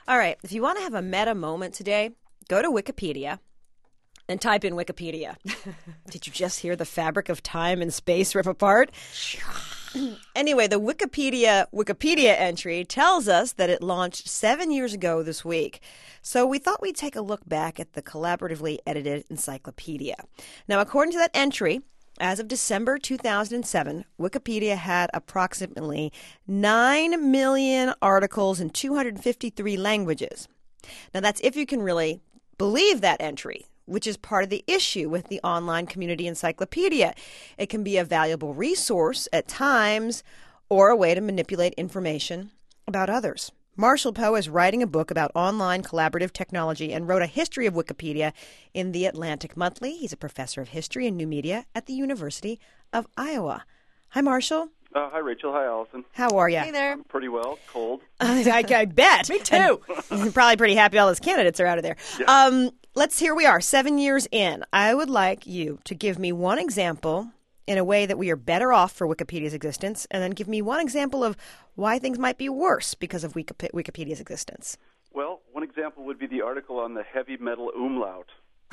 All right, if you want to have a meta moment today, go to Wikipedia and type in Wikipedia. Did you just hear the fabric of time and space rip apart? Anyway, the Wikipedia entry tells us that it launched 7 years ago this week. So we thought we'd take a look back at the collaboratively edited encyclopedia. Now, according to that entry, as of December 2007, Wikipedia had approximately 9 million articles in 253 languages. Now, that's if you can really believe that entry, which is part of the issue with the online community encyclopedia. It can be a valuable resource at times or a way to manipulate information about others. Marshall Poe is writing a book about online collaborative technology and wrote a history of Wikipedia in the Atlantic Monthly. He's a professor of history and new media at the University of Iowa. Hi, Marshall. Hi, Rachel. Hi, Allison. How are you? Hey there. I'm pretty well. Cold. I bet. Me too. You're probably pretty happy all those candidates are out of there. Yeah. Here we are, 7 years in. I would like you to give me one example in a way that we are better off for Wikipedia's existence, and then give me one example of why things might be worse because of Wikipedia's existence. Well, one example would be the article on the heavy metal umlaut.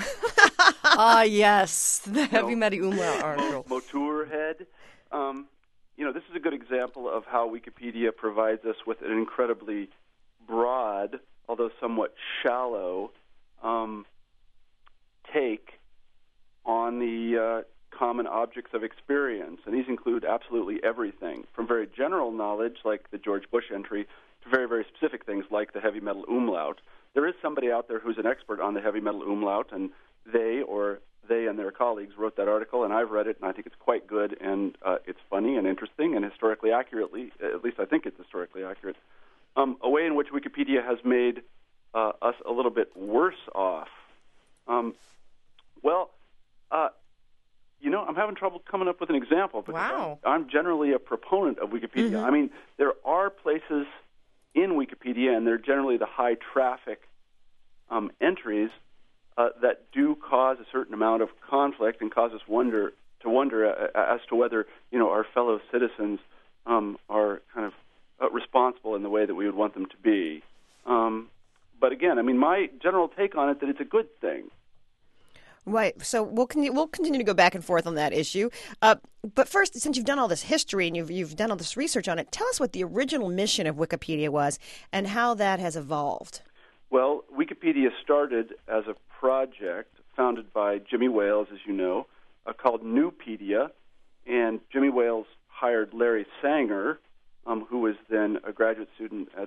Yes, the heavy metal umlaut article. Motorhead. This is a good example of how Wikipedia provides us with an incredibly broad, although somewhat shallow, take on the common objects of experience. And these include absolutely everything, from very general knowledge, like the George Bush entry, to very, very specific things like the heavy metal umlaut. There is somebody out there who's an expert on the heavy metal umlaut, and they and their colleagues wrote that article, and I've read it, and I think it's quite good, and it's funny and interesting and historically accurately, at least I think it's historically accurate, a way in which Wikipedia has made us a little bit worse off. I'm having trouble coming up with an example because Wow. I'm generally a proponent of Wikipedia. Mm-hmm. I mean, there are places in Wikipedia, and they're generally the high-traffic entries that do cause a certain amount of conflict and cause us to wonder as to whether our fellow citizens are kind of responsible in the way that we would want them to be. But again, I mean, my general take on it that it's a good thing. Right. So we'll continue to go back and forth on that issue. But first, since you've done all this history and you've done all this research on it, tell us what the original mission of Wikipedia was and how that has evolved. Well, Wikipedia started as a project founded by Jimmy Wales, as you know, called Newpedia, and Jimmy Wales hired Larry Sanger, who was then a graduate student at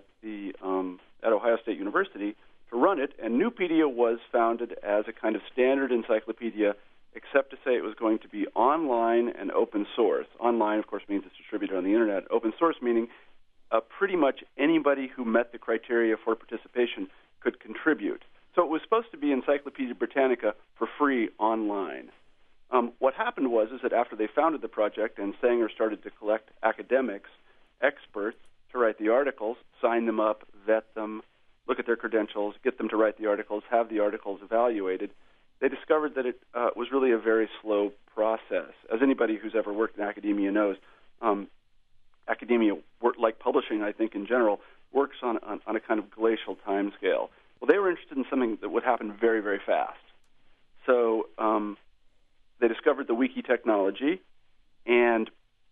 Ohio State University, to run it. And Newpedia was founded as a kind of standard encyclopedia, except to say it was going to be online and open source. Online, of course, means it's distributed on the Internet. Open source meaning pretty much anybody who met the criteria for participation could contribute. So it was supposed to be Encyclopedia Britannica for free online. What happened was that after they founded the project and Sanger started to collect academics, experts, to write the articles, sign them up, vet them, look at their credentials, get them to write the articles, have the articles evaluated, they discovered that it was really a very slow process. As anybody who's ever worked in academia knows, academia, like publishing, I think, in general, works on a kind of glacial time scale. Well, they were interested in something that would happen very, very fast. So they discovered the wiki technology, and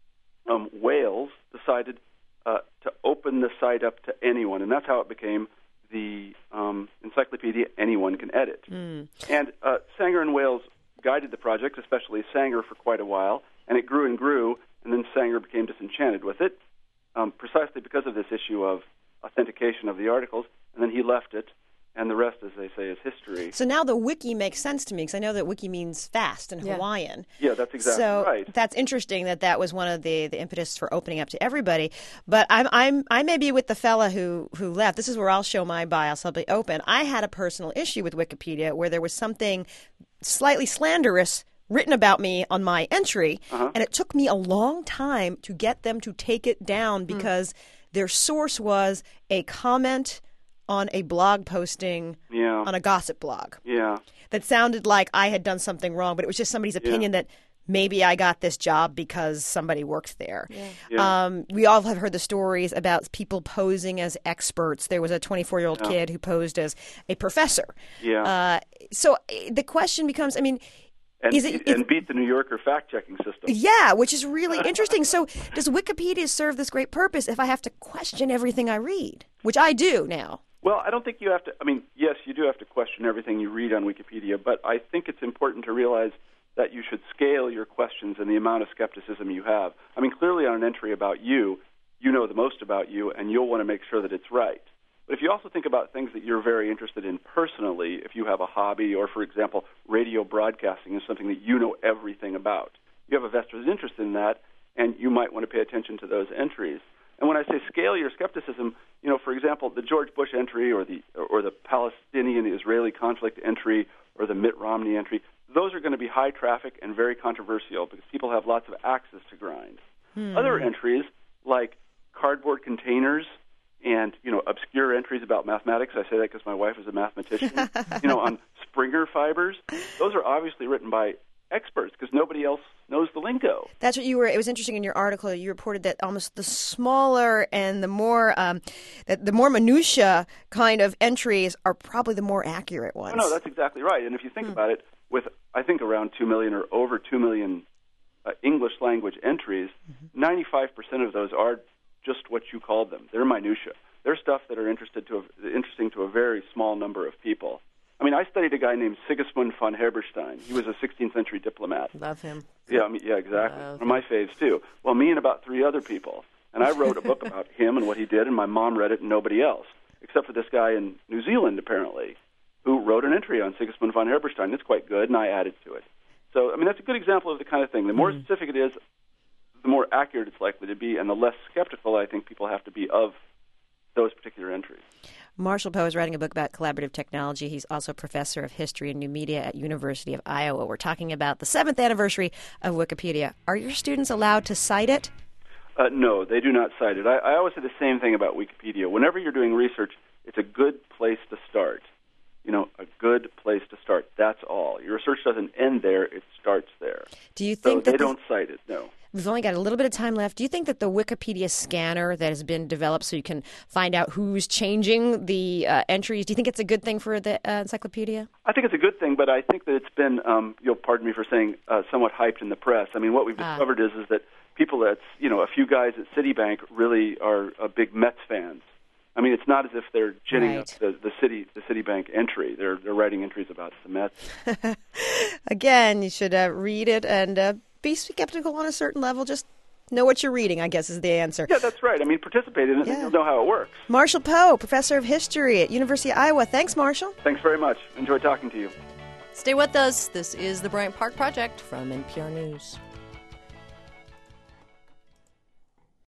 Wales decided to open the site up to anyone, and that's how it became the encyclopedia anyone can edit. And Sanger and Wales guided the project, especially Sanger, for quite a while, and it grew, and then Sanger became disenchanted with it, precisely because of this issue of authentication of the articles, and then he left it, and the rest, as they say, is history. So now the wiki makes sense to me because I know that wiki means fast in Hawaiian. Yeah, that's exactly right. So that's interesting that was one of the impetus for opening up to everybody. But I may be with the fella who left. This is where I'll show my bias. I'll be open. I had a personal issue with Wikipedia where there was something slightly slanderous written about me on my entry, and it took me a long time to get them to take it down because their source was a comment on a blog posting on a gossip blog. Yeah. That sounded like I had done something wrong, but it was just somebody's opinion that maybe I got this job because somebody worked there. Yeah. We all have heard the stories about people posing as experts. There was a 24-year-old kid who posed as a professor. Yeah. So the question becomes, I mean, and beat the New Yorker fact-checking system. Yeah, which is really interesting. So does Wikipedia serve this great purpose if I have to question everything I read, which I do now? Well, I don't think you have to. I mean, yes, you do have to question everything you read on Wikipedia, but I think it's important to realize that you should scale your questions and the amount of skepticism you have. I mean, clearly on an entry about you, you know the most about you, and you'll want to make sure that it's right. But if you also think about things that you're very interested in personally, if you have a hobby or, for example, radio broadcasting is something that you know everything about, you have a vested interest in that, and you might want to pay attention to those entries. And when I say scale your skepticism, you know, for example, the George Bush entry or the Palestinian-Israeli conflict entry or the Mitt Romney entry, those are going to be high traffic and very controversial because people have lots of axes to grind. Other entries like cardboard containers and, you know, obscure entries about mathematics, I say that because my wife is a mathematician, you know, on Springer fibers, those are obviously written by experts because nobody else knows the lingo. That's what it was interesting in your article. You reported that almost the smaller and the more minutia kind of entries are probably the more accurate ones. No, that's exactly right. And if you think about it, with I think around 2 million or over 2 million English language entries, 95% of those are just what you called them. They're minutia. They're stuff that are interesting to a very small number of people. I mean, I studied a guy named Sigismund von Herberstein. He was a 16th century diplomat. Love him. Yeah, exactly. One of my faves, too. Well, me and about 3 other people. And I wrote a book about him and what he did, and my mom read it and nobody else, except for this guy in New Zealand, apparently, who wrote an entry on Sigismund von Herberstein. It's quite good, and I added to it. So, I mean, that's a good example of the kind of thing. The more specific it is, the more accurate it's likely to be, and the less skeptical I think people have to be of those particular entries. Marshall Poe is writing a book about collaborative technology. He's also professor of history and new media at University of Iowa. We're talking about the 7th anniversary of Wikipedia. Are your students allowed to cite it? No, they do not cite it. I always say the same thing about Wikipedia. Whenever you're doing research, it's a good place to start. You know, a good place to start. That's all. Your research doesn't end there. It starts there. Do you think that they don't cite it, no. We've only got a little bit of time left. Do you think that the Wikipedia scanner that has been developed so you can find out who's changing the entries, do you think it's a good thing for the encyclopedia? I think it's a good thing, but I think that it's been, you'll pardon me for saying, somewhat hyped in the press. I mean, what we've discovered is that people that's, you know, a few guys at Citibank really are big Mets fans. I mean, it's not as if they're ginning up the Citibank entry. They're writing entries about the Mets. Again, you should read it and be skeptical on a certain level. Just know what you're reading, I guess, is the answer. Yeah, that's right. I mean, participate in it and you'll know how it works. Marshall Poe, professor of history at University of Iowa. Thanks, Marshall. Thanks very much. Enjoyed talking to you. Stay with us. This is the Bryant Park Project from NPR News.